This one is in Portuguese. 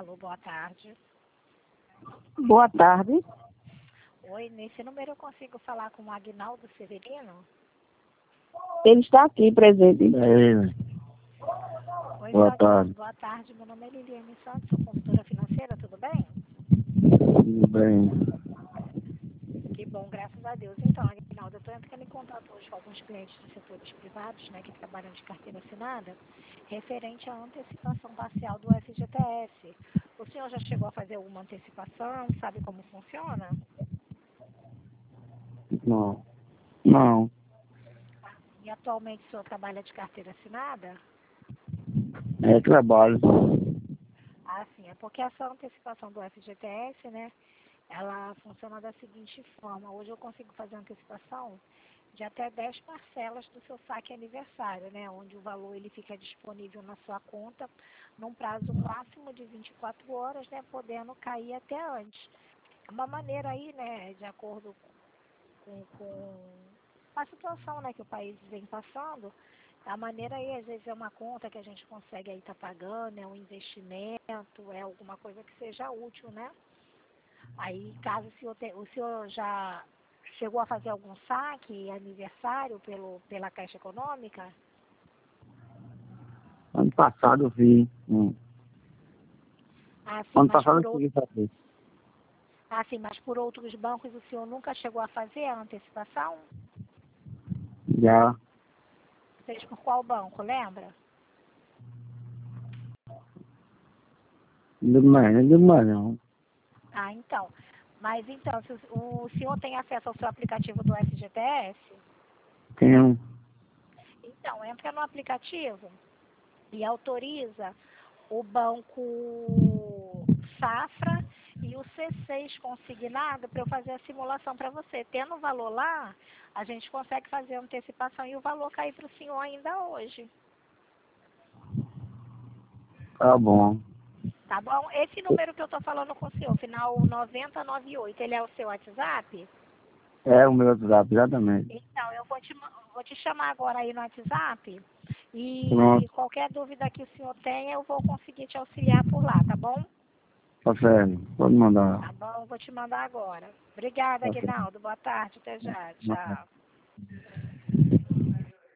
Alô, boa tarde. Boa tarde. Oi, nesse número eu consigo falar com o Aguinaldo Severino? Ele está aqui presente. Oi, Boa seu Aguinaldo, tarde. boa tarde. Meu nome é Liliane Santos, sou consultora financeira, tudo bem? Tudo bem. Que bom, graças a Deus. Então, Aguinaldo, eu estou entrando em contato hoje com alguns clientes dos setores privados, né, que trabalham de carteira assinada, referente à antecipação parcial do FGTS. O senhor já chegou a fazer alguma antecipação? Sabe como funciona? Não. Não. E atualmente o senhor trabalha de carteira assinada? É trabalho. Ah, sim, é porque essa antecipação do FGTS, né, ela funciona da seguinte forma. Hoje eu consigo fazer antecipação de até 10 parcelas do seu saque aniversário, né, onde o valor ele fica disponível na sua conta num prazo máximo de 24 horas, né, podendo cair até antes. É uma maneira aí, né, de acordo com a situação, né, que o país vem passando, a maneira aí, às vezes, é uma conta que a gente consegue aí estar pagando, é um investimento, é alguma coisa que seja útil, né? Aí, caso o senhor já chegou a fazer algum saque aniversário pela Caixa Econômica? Ano passado eu vi. Ah, sim, Ano mas passado por eu consegui fazer. mas por outros bancos o senhor nunca chegou a fazer a antecipação? Já. Fez por qual banco, lembra? Não deu mais não. Ah, então. Mas então, se o senhor tem acesso ao seu aplicativo do FGTS? Tenho. Então, entra no aplicativo e autoriza o Banco Safra e o C6 consignado para eu fazer a simulação para você. Tendo o valor lá, a gente consegue fazer a antecipação e o valor cair para o senhor ainda hoje. Tá bom. Tá bom? Esse número que eu estou falando com o senhor, final 9098, ele é o seu WhatsApp? É o meu WhatsApp, exatamente. Então, eu vou te chamar agora aí no WhatsApp e Pronto. qualquer dúvida que o senhor tenha, eu vou conseguir te auxiliar por lá, tá bom? Tá certo. Pode mandar. Tá bom, vou te mandar agora. Obrigada, Tá certo. Aguinaldo. Boa tarde, até já. Tchau.